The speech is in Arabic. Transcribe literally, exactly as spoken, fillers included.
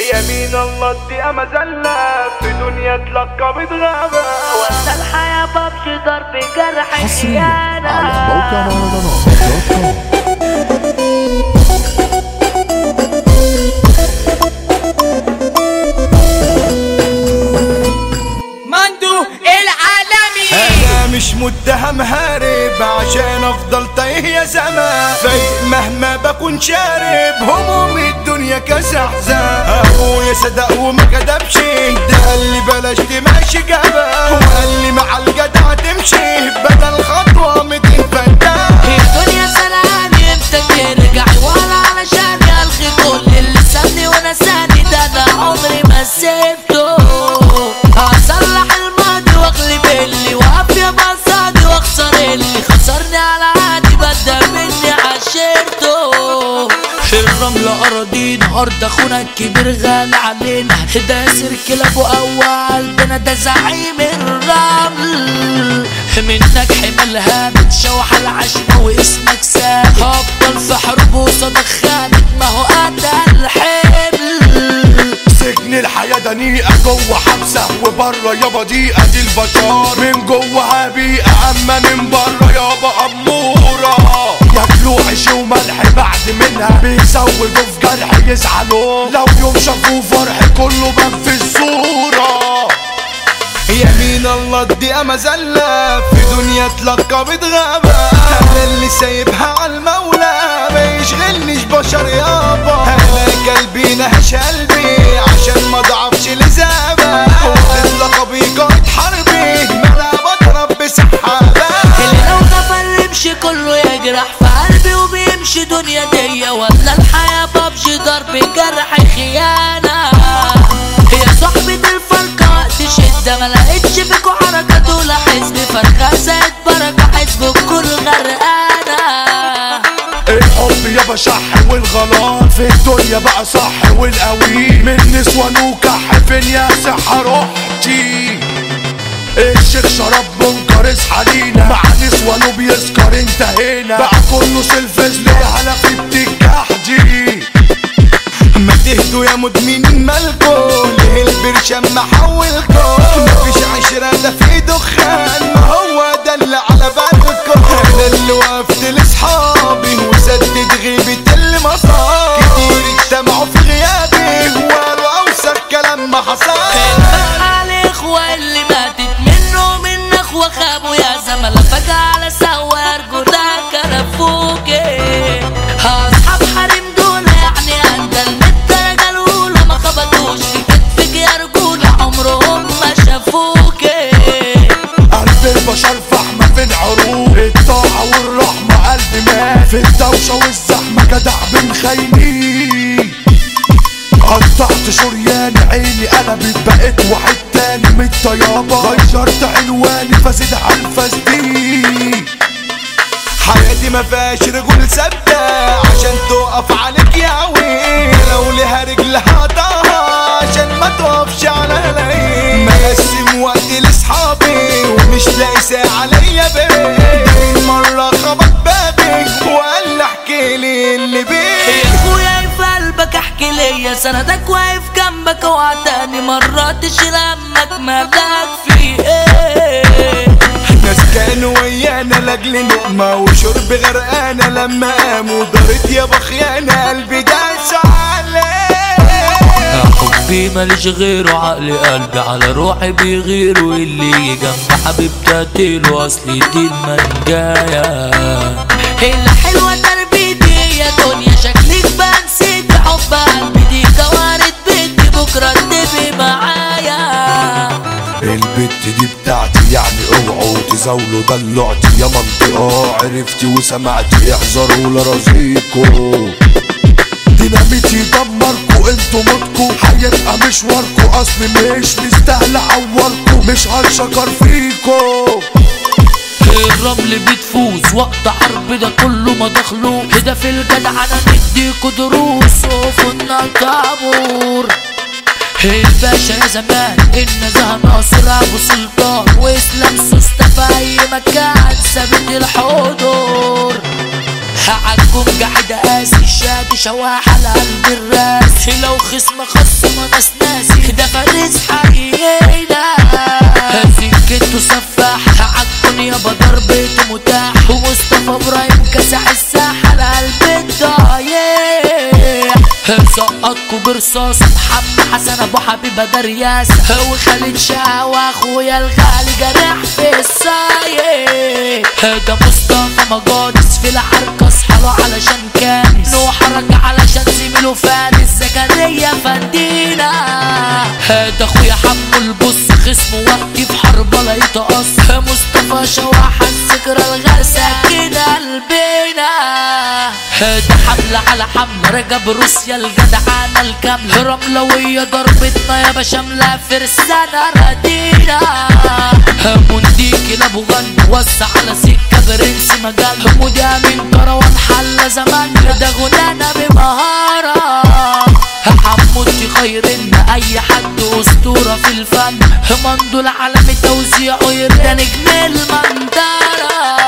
يمين الله الدقيقة مزلة في دنيا تلقى بتغابة. ولا الحياة ببجي ضرب جرح حصريا على موقع مندو العالمي. انا مش متهم هارب عشان افضل تايه يا زمان، فايق مهما بكون شارب هموم الدنيا كزحزان. ابويا صدق وما كدبش، ده قال لي بلاش تمشي جبل، وقال لي مع الجدع تمشي بدل خطوه ميتين فدان. الدنيا سرقاني امتى ترجع ولا علشان الغي كل اللي سابني ونساني، ده انا عمري ما سبته. هصلح الماضي واغلب اللي وقف يا بصادي واخسر اللي خسرني على عادي بدل مني عشرته. الرملة أراضينا أرض أخونا الكبير غالي علينا، ده سيرك لأبو قوى قلبنا ده زعيم الرمل. منك حملها بتشوح العشمة واسمك ساد، هفضل في حروب وصدق خانت ما هو قتل الحمل. سجن الحياة دنيئة جوه حبسة وبره يابا ضيقة دي البشر، من جوه بيئة أما من بره يابا أمورة. ياكلوا عيش وملح بعد منها بيزودوا في جرح يزعلوا، لو يوم شافوا فرح كله بان في الصورة. يمين الله الدقيقة مزلة في دنيا تلقى بتغابة، أنا اللي سايبها عالمولى ما يشغلنيش بشر يابا. أنا قلبي نهش قلبي عشان ما ضعفش لزابة، وتتلقى بيقايد حربي ما أنا بضرب بسحابة. اللي لو غفل يمشي كله يجرح في قلبي وبيمشي دنيا دي، ولا الحياة ببجي ضرب جرح خيانة. يا صاحبة الفرقة وقت شدة ما لقيتش فيكوا حركات ولا حزب، فرقة زائد بركة حزب الكل غرقانة. الحب يابا شح والغلط في الدنيا بقى صح والقوي، من نسوان وكح فين يا صحة روحتي. الشيخ شرب منكر اصحى لينا مع نسوانه بيسكر انتهينا، بقى كله سلفز ليه على خيبة الجحدي. ما تهدوا يا مدمنين مالكوا ليه البرشام محولكوا، مفيش عشرة ده في دخان ما هو ده اللي على بالكوا. انا اللي وقفت لاصحابي وسدد غيبة اللي مصاب، كتير اجتمعوا في غيابي وقالوا اوسخ كلام ما حصل. الفرحة الاخوة اللي ماتت منه من اخوة خابوا يا زملاء، فجأة على سوار جوداك كرفوكي. اصحاب حريم دول يعني اندل من الدرجة الاولى، ما خبطوش في كتفك يا رجولة عمرهم ما شافوكي. قلب البشر فحمة في العروق، الطاعة والرحمة قلبي مات في الدوشة والزحمة جدع بن خاينين. قطعت شريان عيني قلبت بقيت واحد تاني من الطيابة، غيرت عنواني فازد على الفاسدين. حياتي ما فيهاش رجول ثابتة عشان تقف عليك يا عوي، لو ليها رجل هقطعها عشان ما تقفش على لي. مقسم وقتي لاصحابي ومش لاقي ساعة ليا بيه، مرة خبط بابي وقال لي احكي لي اللي بيه. يا اخويا في قلبك احكي ليا سندك واقف جنبك، اوعى تاني مرة تشيل همك مالك في ايه. ناس كانوا ويانا لاجل لقمة وشرب غرقانة، لما قاموا دارت يا بخيانة قلبي داس عليه. حبي ماليش غيره عقلي قلبي على روحي بيغير، واللي جنب حبيبتي قتله اصلي دي المنجاية. هلا حلوة تربيتي يا دنيا شكلك بنسيت حب قلبي، دي كوارث بيتي بكرة تبقي معايا. البت دي بتاعتي يعني اوعوا تزاولوا دلوعتي يا منطقة، عرفتي وسمعتي احذروا لرزيكوا. ديناميتي يدمركوا انتوا موتكوا، هيبقى مشواركوا اصل مش مستاهل اعوركوا، مش هنشكر فيكوا. الرمل بتفوز وقت حرب ده كله ما دخلوا، كده في الجدع انا نديكوا دروس وقفنا طابور. الباشا يا زمان النزهة ناصر ابو سلطان، واسلام سوسته في اي مكان ثابت الحضور. عالكم قاعد قاسي الشاد شواح على قلب الراس لو خصم خصم ناس ناسي ده فارس حقيقينا سكته سفاح عالكم يابا ضربته متاح ومصطفى ابراهيم كسح الساحة على قلب الضايع سقطكوا برصاص محمد حسن ابو حبيبه ده رياس وخالد شاه واخويا الغالي جرح في الصايع ده مصطفى مجادس في العركه اصحاله علشان كان نوح رجع علشان زميله فارس زكريا فندينا ده اخويا حمو البص خصمه وقتي في حرب لا يتقص مصطفى شواح الذكرى الغرسه كده قلبنا ده حملة على حملة رجب روسيا الجدعانة الكاملة رملوية ضربتنا يا بشاملة فرسانة ردينا منديكي لابو غنى وسع على سكة برنس مجال مودي من كروان حل زمان ده غنانا بمهارة حمودتي خيرنا اي حد اسطورة في الفن مندول عالمي توزيعه يرضى نجم المندرة